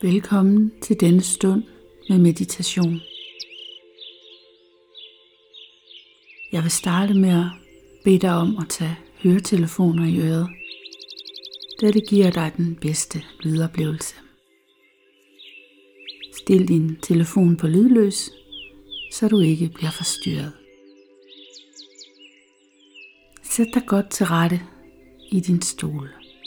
Velkommen til denne stund med meditation. Jeg vil starte med at bede dig om at tage høretelefoner i øret, da det giver dig den bedste lydoplevelse. Stil din telefon på lydløs, så du ikke bliver forstyrret. Sæt dig godt til rette i din stol.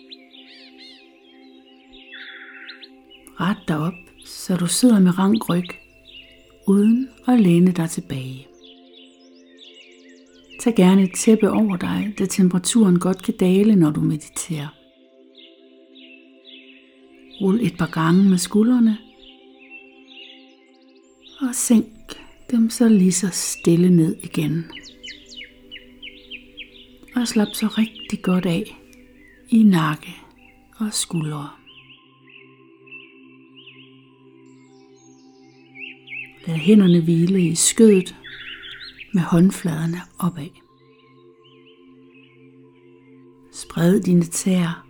Ret dig op, så du sidder med rank ryg, uden at læne dig tilbage. Tag gerne et tæppe over dig, da temperaturen godt kan dale, når du mediterer. Rul et par gange med skuldrene, og sænk dem så lige så stille ned igen. Og slap så rigtig godt af i nakke og skuldre. Lad hænderne hvile i skødet med håndfladerne opad. Spred dine tæer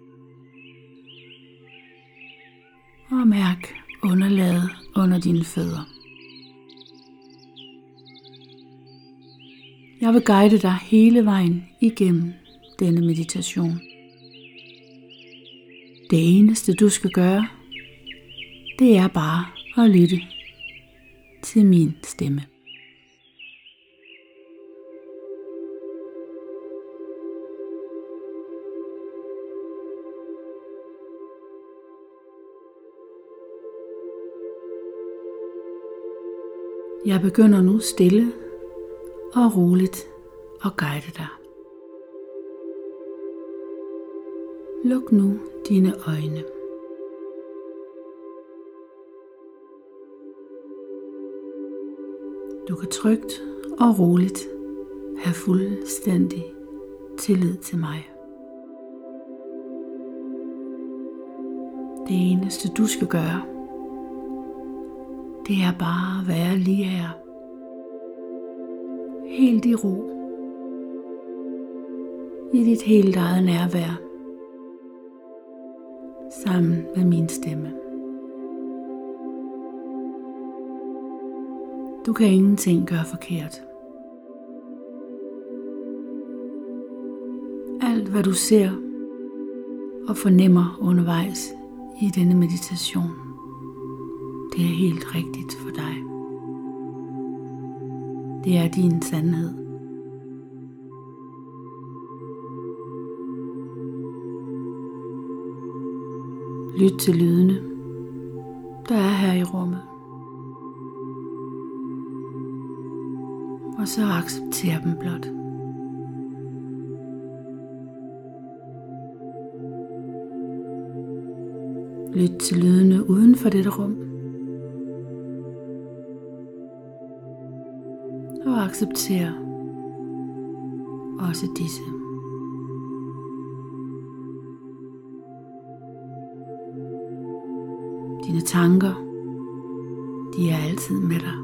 og mærk underlaget under dine fødder. Jeg vil guide dig hele vejen igennem denne meditation. Det eneste du skal gøre, det er bare at lytte til min stemme. Jeg begynder nu stille og roligt at guide dig. Luk nu dine øjne. Du kan trygt og roligt have fuldstændig tillid til mig. Det eneste du skal gøre, det er bare at være lige her. Helt i ro. I dit helt eget nærvær. Sammen med min stemme. Du kan ingenting gøre forkert. Alt hvad du ser og fornemmer undervejs i denne meditation, det er helt rigtigt for dig. Det er din sandhed. Lyt til lydene, der er her i rummet. Og så accepter dem blot. Lyt til lydene uden for dette rum. Og accepter også disse. Dine tanker, de er altid med dig.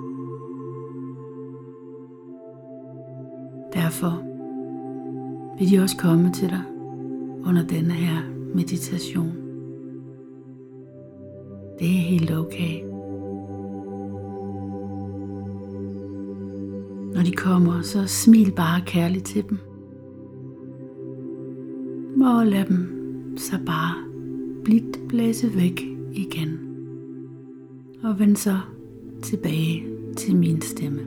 Derfor vil de også komme til dig under denne her meditation. Det er helt okay. Når de kommer, så smil bare kærligt til dem. Og lad dem så bare blidt blæse væk igen. Og vend så tilbage til min stemme.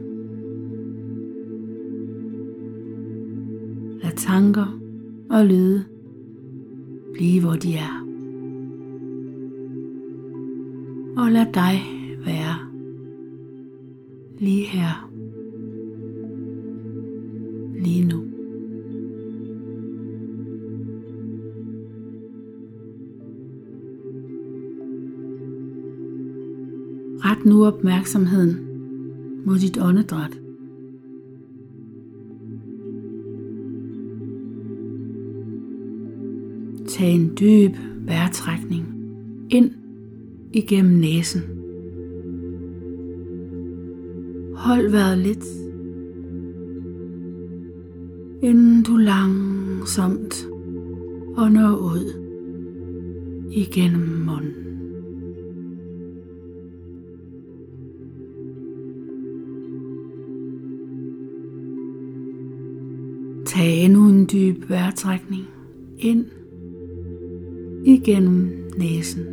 Lad tanker og lyde blive hvor de er. Og lad dig være lige her. Lige nu. Ret nu opmærksomheden mod dit åndedræt. Tag en dyb vejrtrækning ind igennem næsen. Hold vejret lidt, inden du langsomt ånder ud igennem munden. Tag endnu en dyb vejrtrækning ind igennem næsen.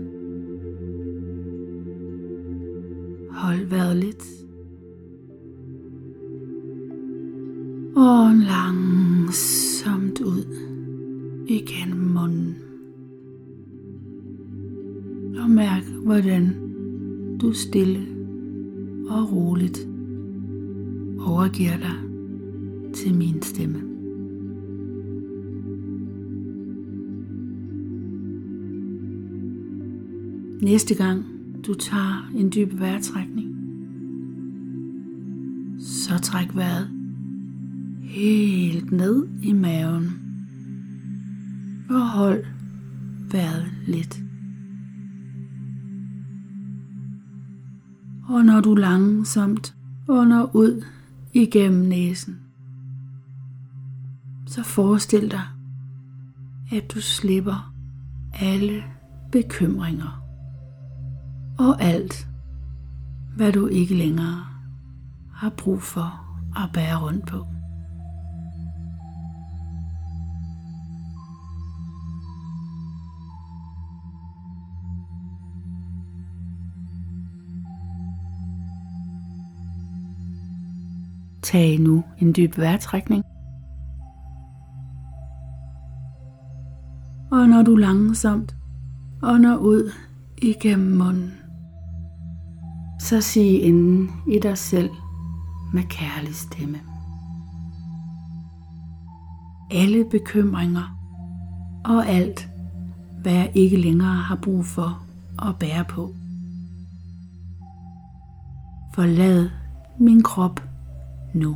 Hold vejret lidt. Og langsomt ud igennem munden. Og mærk, hvordan du stille og roligt overgiver dig til min stemme. Næste gang du tager en dyb vejrtrækning, så træk vejret helt ned i maven og hold vejret lidt. Og når du langsomt ånder ud igennem næsen, så forestil dig, at du slipper alle bekymringer og alt, hvad du ikke længere har brug for at bære rundt på. Tag nu en dyb vejrtrækning. Og når du langsomt ånder ud igennem munden, så sig inden i dig selv med kærlig stemme: alle bekymringer og alt, hvad jeg ikke længere har brug for at bære på. Forlad min krop nu.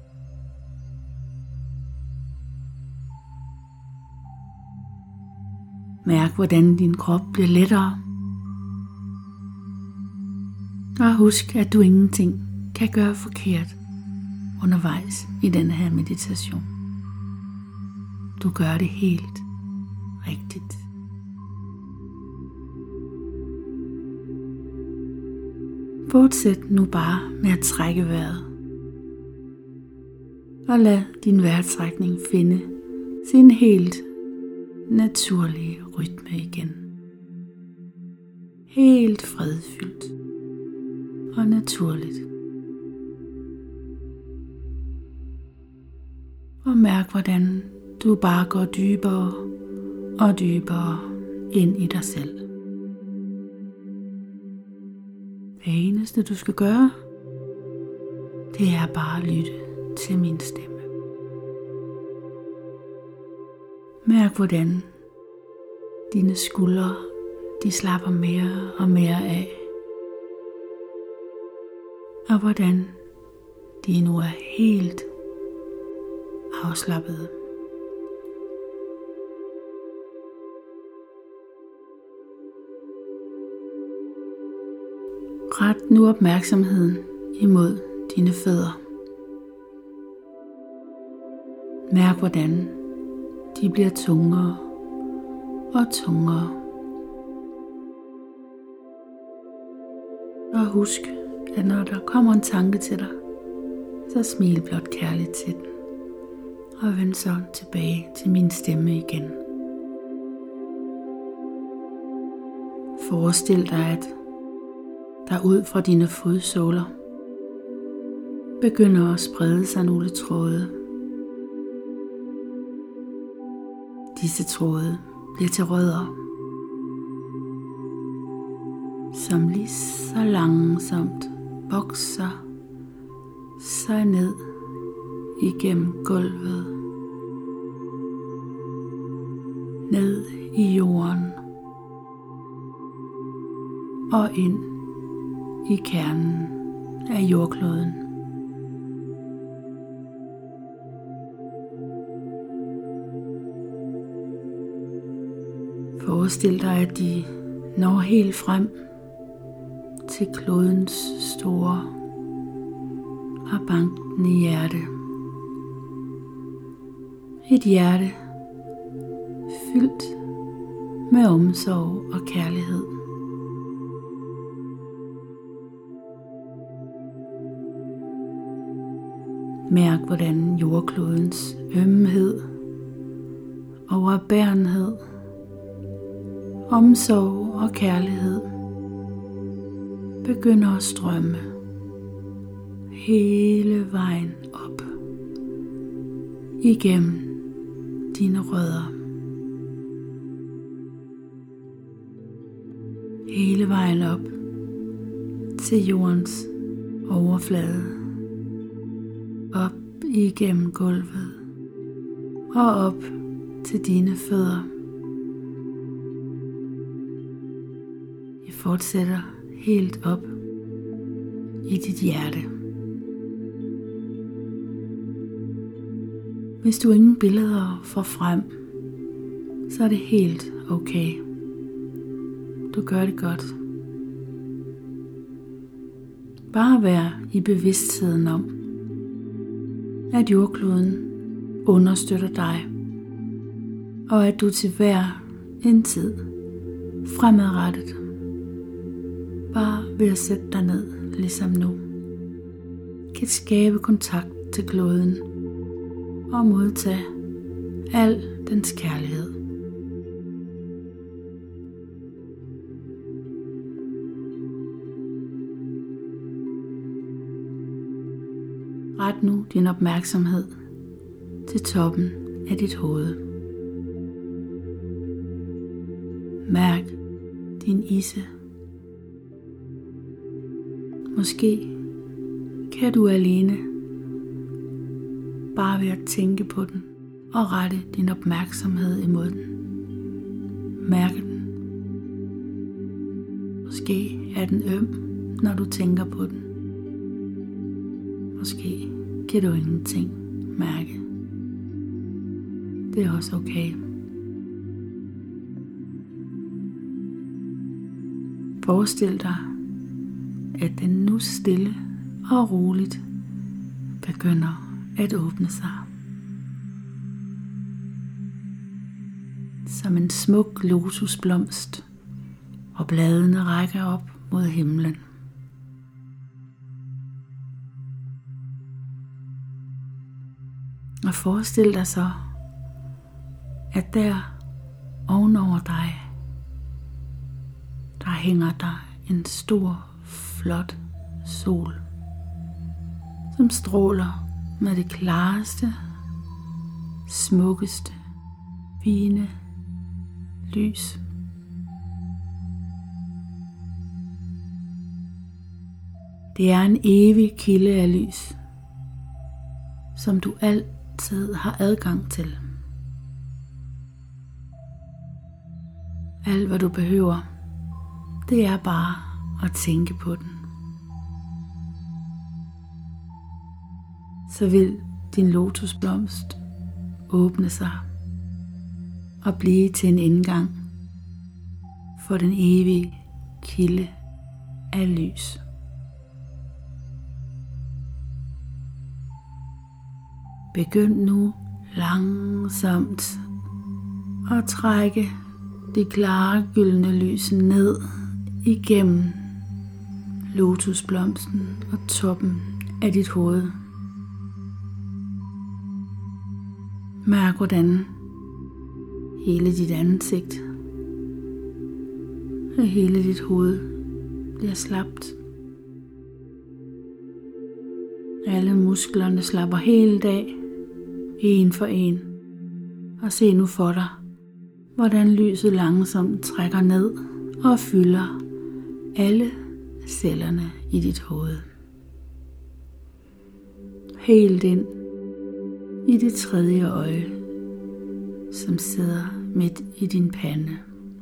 Mærk, hvordan din krop bliver lettere. Og husk, at du ingenting kan gøre forkert undervejs i denne her meditation. Du gør det helt rigtigt. Fortsæt nu bare med at trække vejret. Og lad din vejrtrækning finde sin helt naturlige rytme igen. Helt fredfyldt og naturligt. Og mærk, hvordan du bare går dybere og dybere ind i dig selv. Det eneste du skal gøre, det er bare at lytte til min stemme. Mærk, hvordan dine skuldre, de slapper mere og mere af. Og hvordan de nu er helt afslappede. Ret nu opmærksomheden imod dine fødder. Mærk, hvordan de bliver tungere og tungere. Og husk, at når der kommer en tanke til dig, så smil blot kærligt til den. Og vend så tilbage til min stemme igen. Forestil dig, at der ud fra dine fodsåler begynder at sprede sig nogle tråde. Disse tråde bliver til rødder, som lige så langsomt vokser sig ned igennem gulvet, ned i jorden og ind i kernen af jordkloden. Forestil dig, at de når helt frem til klodens store og bankende hjerte. Et hjerte fyldt med omsorg og kærlighed. Mærk, hvordan jordklodens ømhed, overbærenhed, omsorg og kærlighed begynder at strømme hele vejen op igennem dine rødder. Hele vejen op til jordens overflade, op igennem gulvet og op til dine fødder. I fortsætter helt op i dit hjerte. Hvis du ingen billeder får frem, så er det helt okay. Du gør det godt. Bare vær i bevidstheden om, at jordkloden understøtter dig, og at du til hver en tid fremadrettet, bare ved at sætte dig ned, ligesom nu, kan skabe kontakt til kloden og modtage al dens kærlighed. Ret nu din opmærksomhed til toppen af dit hoved. Mærk din isse. Måske kan du alene bare ved at tænke på den og rette din opmærksomhed imod den. Mærke den. Måske er den øm, når du tænker på den. Måske kan du ingenting mærke. Det er også okay. Forestil dig, at den nu stille og roligt begynder at åbne sig. Som en smuk lotusblomst, og bladene rækker op mod himlen. Og forestil dig så, at der ovenover dig, der hænger der en stor, flot sol, som stråler med det klareste, smukkeste, fine lys. Det er en evig kilde af lys, som du altid har adgang til. Alt hvad du behøver, det er bare at tænke på den. Så vil din lotusblomst åbne sig og blive til en indgang for den evige kilde af lys. Begynd nu langsomt at trække det klare gyldne lys ned igennem lotusblomsten og toppen af dit hoved. Mærk, hvordan hele dit ansigt og hele dit hoved bliver slapt. Alle musklerne slapper helt af, en for en. Og se nu for dig, hvordan lyset langsomt trækker ned og fylder alle cellerne i dit hoved. Helt ind i det tredje øje, som sidder midt i din pande.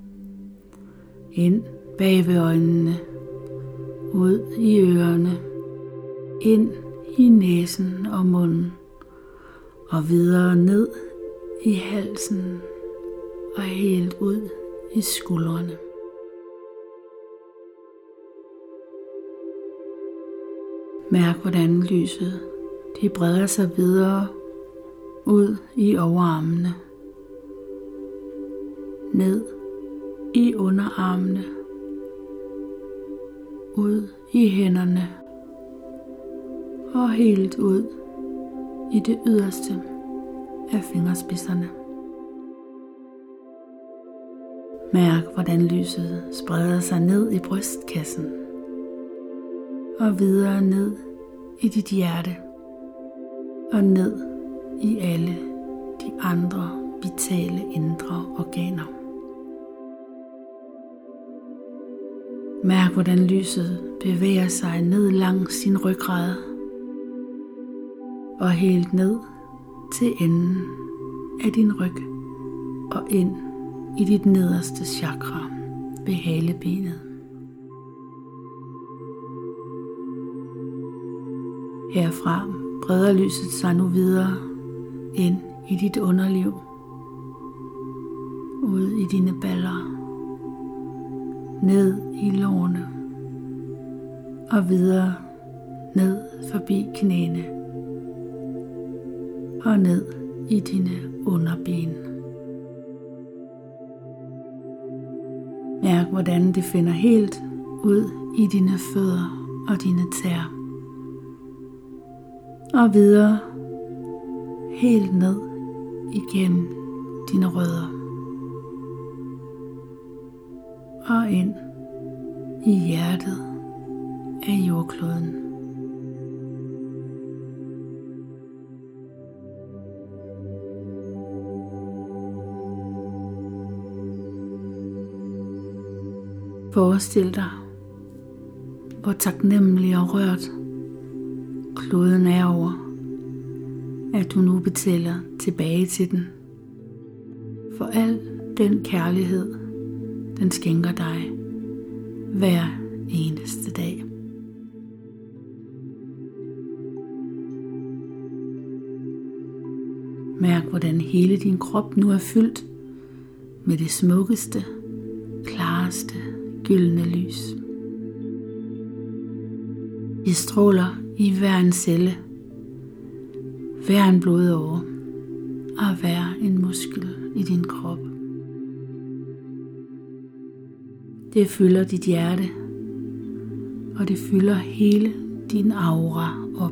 Ind bag ved øjnene, ud i ørerne, ind i næsen og munden, og videre ned i halsen og helt ud i skuldrene. Mærk, hvordan lyset de breder sig videre ud i overarmene, ned i underarmene, ud i hænderne og helt ud i det yderste af fingerspidserne. Mærk, hvordan lyset spreder sig ned i brystkassen og videre ned i dit hjerte og ned i alle de andre vitale indre organer. Mærk, hvordan lyset bevæger sig ned langs din ryggrad og helt ned til enden af din ryg og ind i dit nederste chakra ved halebenet. Herfra breder lyset sig nu videre ind i dit underliv, ud i dine baller, ned i lårene og videre ned forbi knæene og ned i dine underben. Mærk, hvordan det finder helt ud i dine fødder og dine tæer. Og videre helt ned igennem dine rødder. Og ind i hjertet af jordkloden. Forestil dig, hvor taknemmelig og rørt kloden er over, at du nu betaler tilbage til den for al den kærlighed, den skænker dig hver eneste dag. Mærk, hvordan hele din krop nu er fyldt med det smukkeste, klareste, gyldne lys. Det stråler i hver en celle, hver en blodåre og hver en muskel i din krop. Det fylder dit hjerte, og det fylder hele din aura op.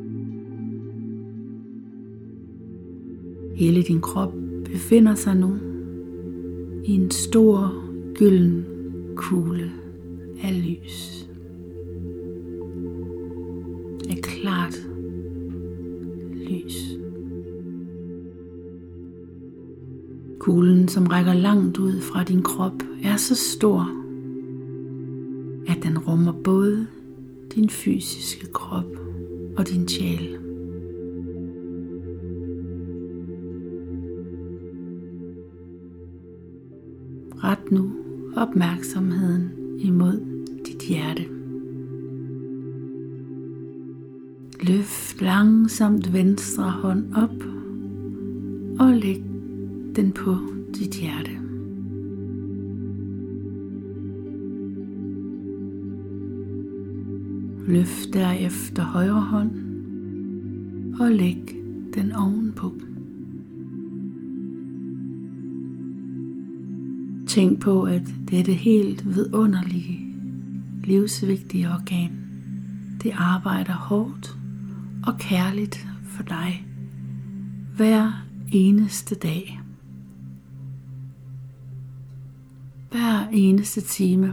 Hele din krop befinder sig nu i en stor gylden kugle af lys. Af klart lys. Kuglen, som rækker langt ud fra din krop, er så stor, at den rummer både din fysiske krop og din sjæl. Ret nu opmærksomheden imod dit hjerte. Løft langsomt venstre hånd op og læg den på dit hjerte. Løft derefter højre hånd og læg den ovenpå. Tænk på, at dette helt vidunderlige, livsvigtige organ, det arbejder hårdt og kærligt for dig hver eneste dag. Hver eneste time.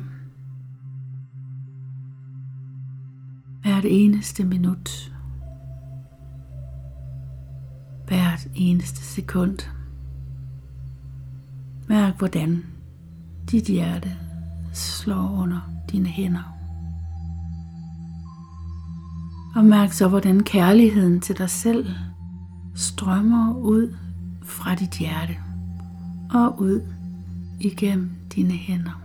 Hvert eneste minut. Hvert eneste sekund. Mærk, hvordan dit hjerte slår under dine hænder. Og mærk så, hvordan kærligheden til dig selv strømmer ud fra dit hjerte og ud igennem dine hænder.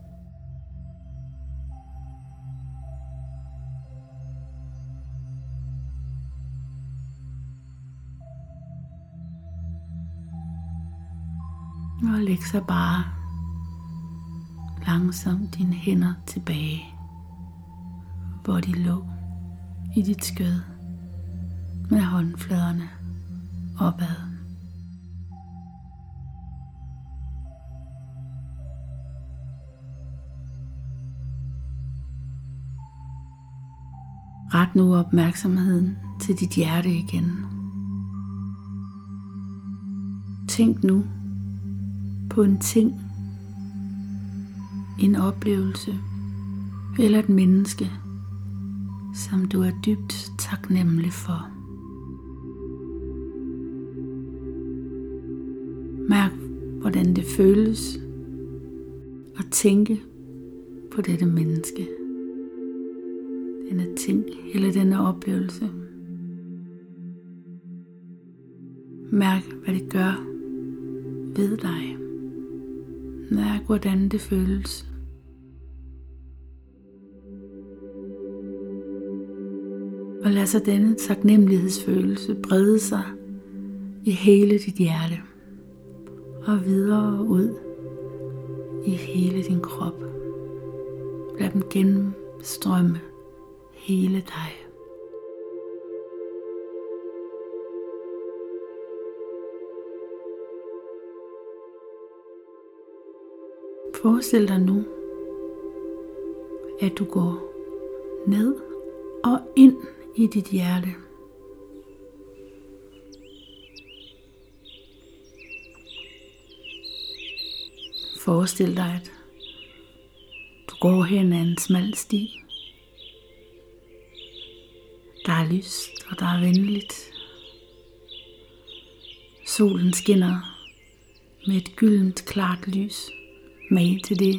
Og læg så bare langsomt dine hænder tilbage, hvor de lå i dit skød med håndfladerne opad. Ret nu opmærksomheden til dit hjerte igen tænk nu på en ting, en oplevelse eller et menneske, som du er dybt taknemmelig for. Mærk, hvordan det føles at tænke på dette menneske, denne ting eller denne oplevelse. Mærk, hvad det gør ved dig. Mærk, hvordan det føles. Og lad så denne taknemmelighedsfølelse brede sig i hele dit hjerte og videre ud i hele din krop. Lad dem gennemstrømme hele dig. Forestil dig nu, at du går ned og ind i dit hjerte. Forestil dig, at du går hen ad en smal sti. Der er lyst, og der er venligt. Solen skinner med et gyldent klart lys, mage til det,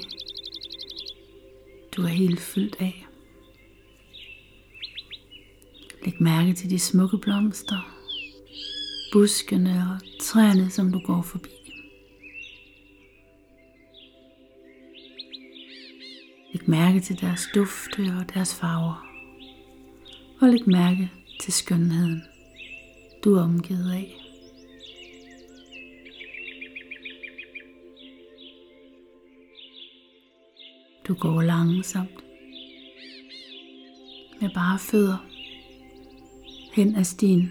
du er helt fyldt af. Læg mærke til de smukke blomster, buskene og træerne, som du går forbi. Læg mærke til deres dufte og deres farver. Og læg mærke til skønheden, du er omgivet af. Du går langsomt med bare fødder hen ad stien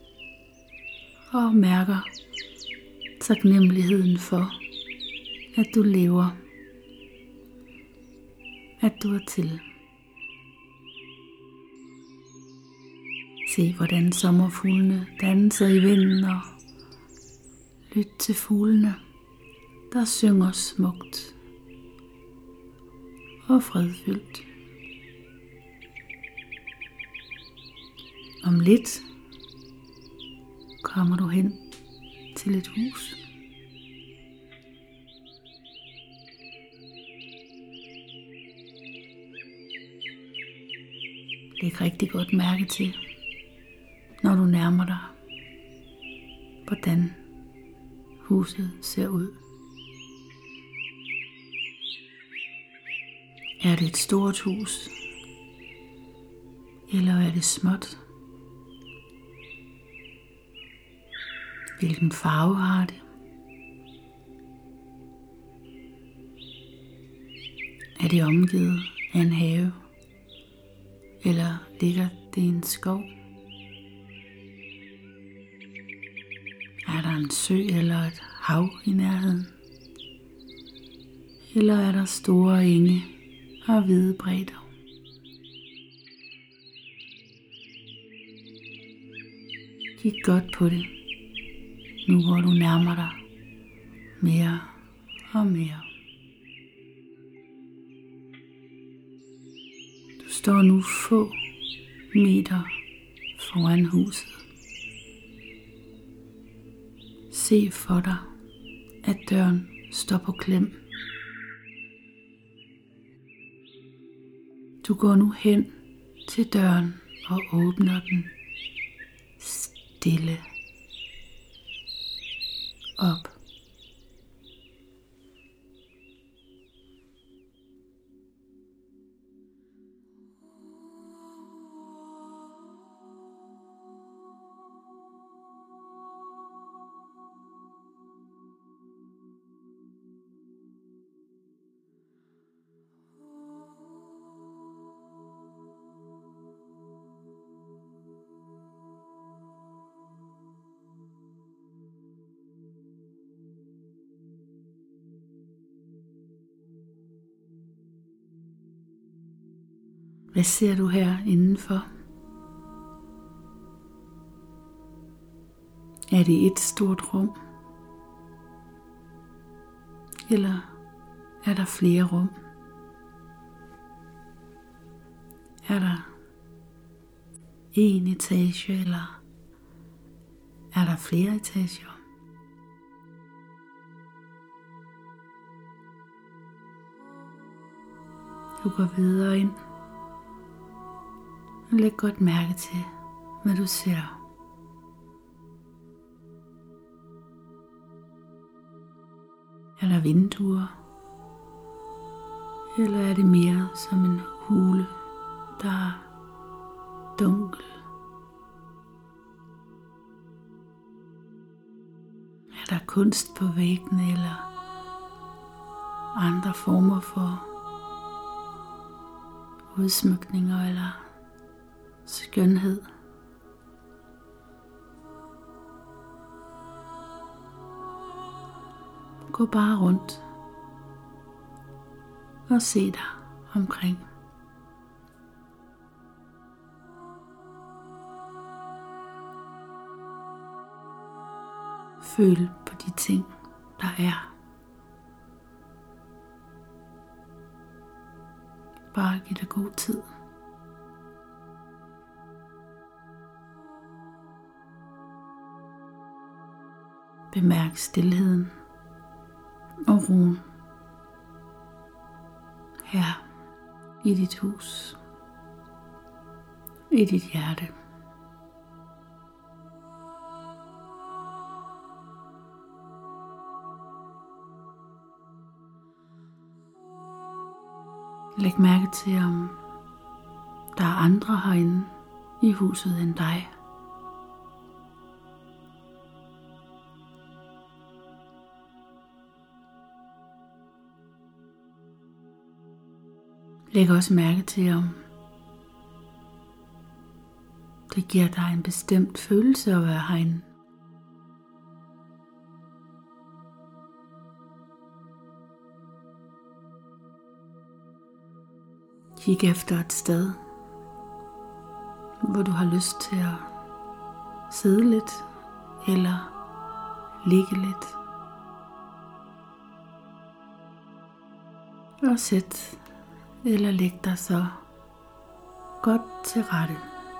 og mærker taknemmeligheden for, at du lever, at du er til. Se, hvordan sommerfuglene danser i vinden, og lyt til fuglene, der synger smukt og fredfyldt. Om lidt kommer du hen til et hus. Læg rigtig godt mærke til, når du nærmer dig, hvordan huset ser ud. Er det et stort hus, eller er det småt? Hvilken farve har det? Er det omgivet af en have, eller ligger det i en skov? Er der en sø eller et hav i nærheden? Eller er der store enge og hvide bredder? Kig godt på det, nu hvor du nærmer dig mere og mere. Du står nu få meter foran huset. Se for dig, at døren står på klem. Du går nu hen til døren og åbner den stille op. Hvad ser du her indenfor? Er det et stort rum, Eller er der flere rum? Er der en etage, eller er der flere etager? Du går videre ind og læg godt mærke til, hvad du ser. Er der vinduer? Eller er det mere som en hule, der er dunkel? Er der kunst på væggene eller andre former for udsmykninger eller skønhed? Gå bare rundt og se dig omkring. Føl på de ting, der er. Bare giv dig god tid. Bemærk stilheden og roen her i dit hus, i dit hjerte. Læg mærke til, om der er andre herinde i huset end dig. Læg også mærke til, om det giver dig en bestemt følelse at være herinde. Kig efter et sted, hvor du har lyst til at sidde lidt eller ligge lidt. Og sæt eller læg dig så godt til rette.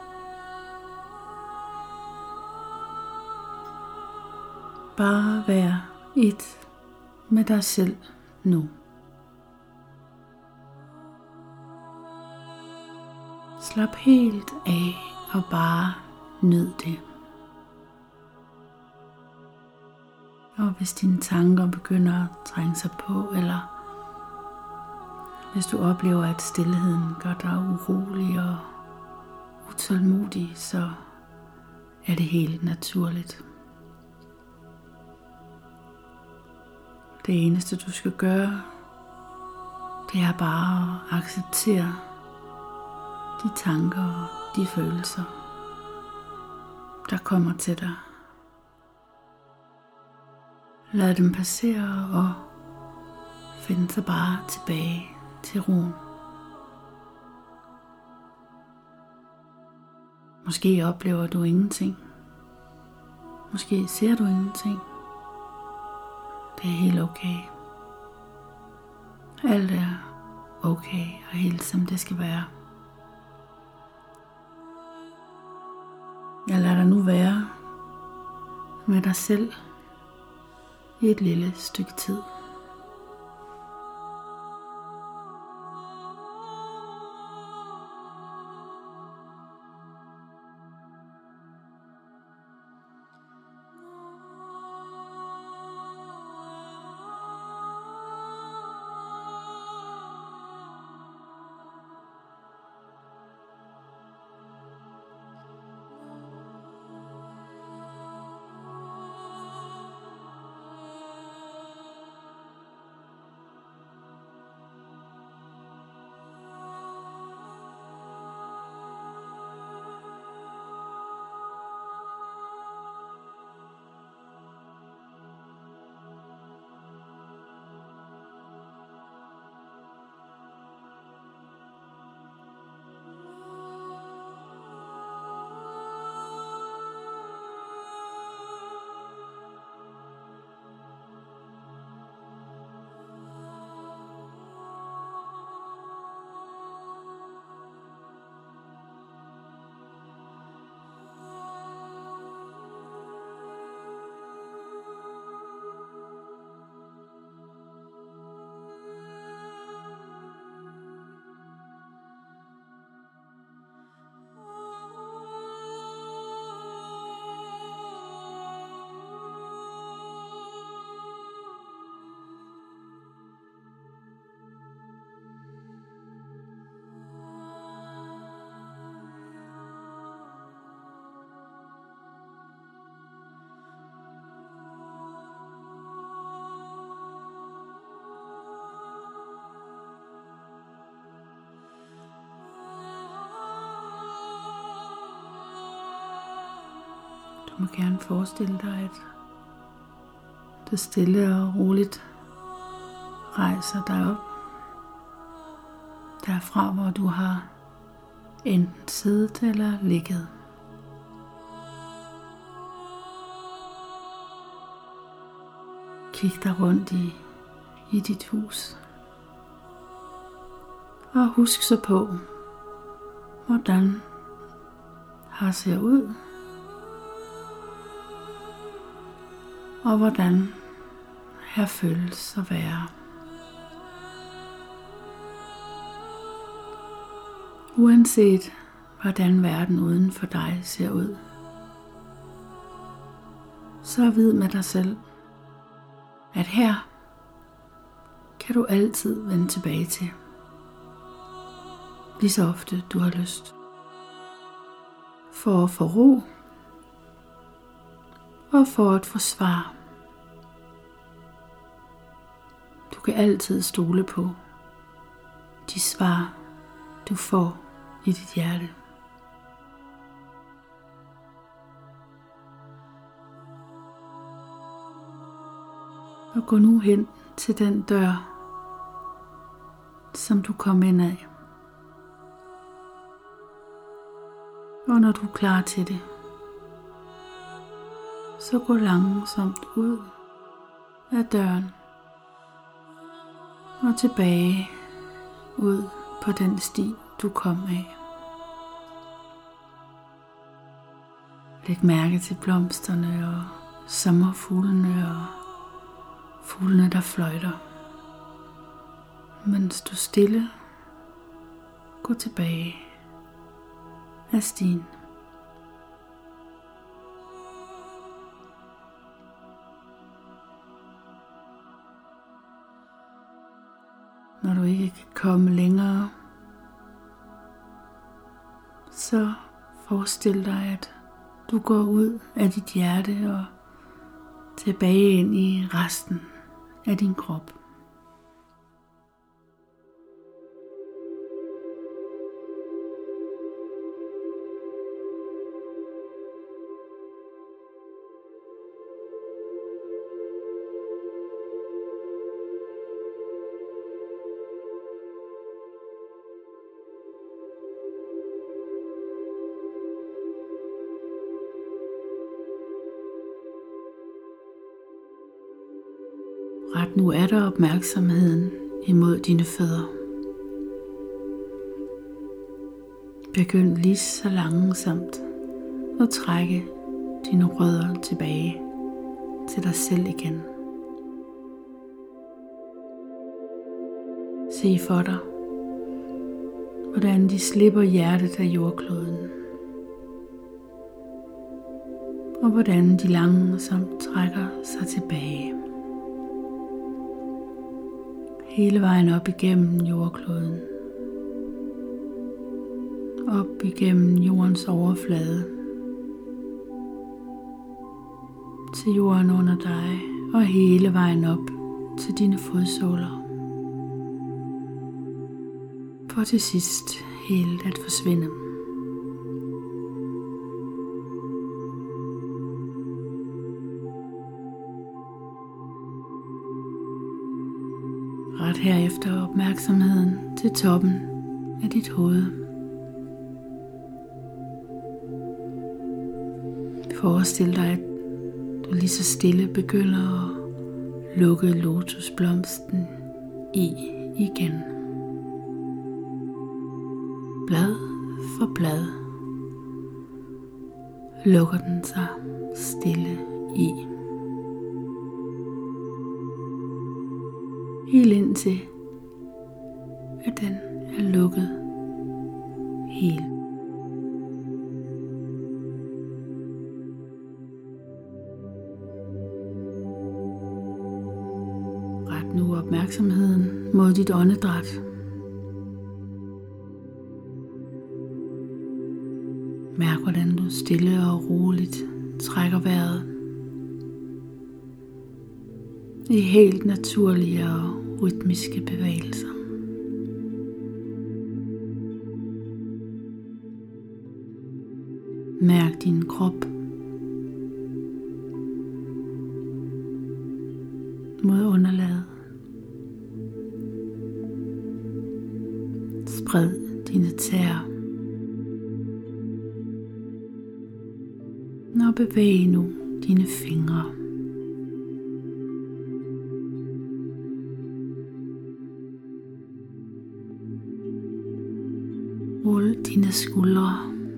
Bare vær et med dig selv nu. Slap helt af og bare nyd det. Og hvis dine tanker begynder at trænge sig på, eller hvis du oplever, at stilheden gør dig urolig og utålmodig, så er det helt naturligt. Det eneste du skal gøre, det er bare at acceptere de tanker og de følelser, der kommer til dig. Lad dem passere og find sig bare tilbage til roen. Måske oplever du ingenting. Måske ser du ingenting. Det er helt okay. Alt er okay og helt som det skal være. Jeg lader dig nu være med dig selv i et lille stykke tid. Du må gerne forestille dig, at du stille og roligt rejser dig op derfra, hvor du har enten siddet eller ligget. Kig dig rundt i dit hus. Og husk så på, hvordan her ser ud, og hvordan her føles at være. Uanset hvordan verden uden for dig ser ud, så vid med dig selv, at her kan du altid vende tilbage til, lige så ofte du har lyst, for at få ro og for at få svar. Du kan altid stole på de svar, du får i dit hjerte. Og gå nu hen til den dør, som du kom ind af. Og når du er klar til det, så gå langsomt ud af døren og tilbage ud på den sti, du kom af. Læg mærke til blomsterne og sommerfuglene og fuglene, der fløjter, mens du stille går tilbage af stien. Når du ikke kan komme længere, så forestil dig, at du går ud af dit hjerte og tilbage ind i resten af din krop. Ret nu er der opmærksomheden imod dine fødder. Begynd lige så langsomt at trække dine rødder tilbage til dig selv igen. Se for dig, hvordan de slipper hjertet af jordkloden, og hvordan de langsomt trækker sig tilbage. Hele vejen op igennem jordkloden, op igennem jordens overflade, til jorden under dig og hele vejen op til dine fodsåler, for til sidst helt at forsvinde. Ret herefter opmærksomheden til toppen af dit hoved. Forestil dig, at du lige så stille begynder at lukke lotusblomsten i igen. Blad for blad lukker den sig stille i. Helt indtil at den er lukket helt. Ret nu opmærksomheden mod dit åndedræt. Mærk, hvordan du stille og roligt trækker vejret i helt naturlige og rytmiske bevægelser. Mærk din krop mod underlaget. Spred dine tæer. Og bevæg nu dine fingre. Rul dine skuldre.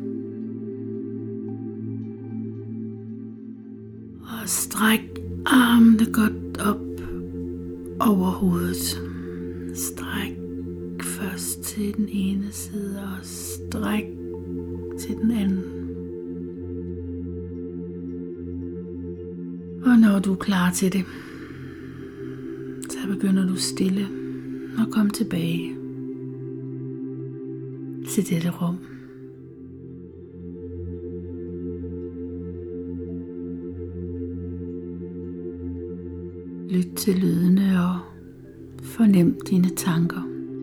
Og stræk armene godt op over hovedet. Stræk først til den ene side og stræk til den anden. Og når du er klar til det, så begynder du stille at komme tilbage til dette rum. Lyt til lydene og fornem dine tanker.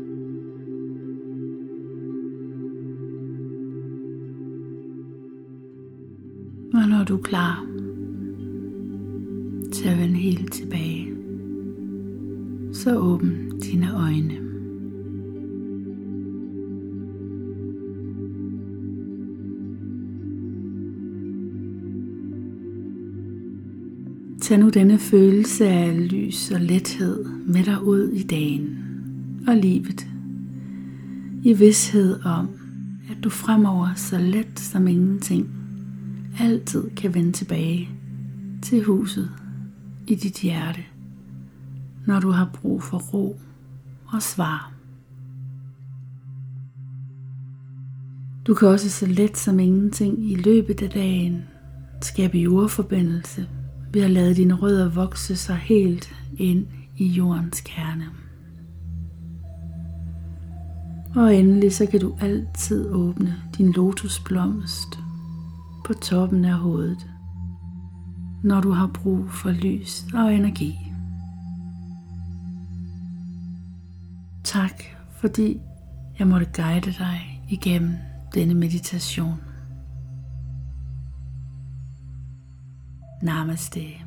Og når du er klar til at vende helt tilbage, så åbn dine øjne. Tag nu denne følelse af lys og lethed med dig ud i dagen og livet, i vished om, at du fremover så let som ingenting altid kan vende tilbage til huset i dit hjerte, når du har brug for ro og svar. Du kan også så let som ingenting i løbet af dagen skabe jordforbindelse ved at lade dine rødder vokse så helt ind i jordens kerne. Og endelig så kan du altid åbne din lotusblomst på toppen af hovedet, når du har brug for lys og energi. Tak, fordi jeg måtte guide dig igennem denne meditation. Namaste.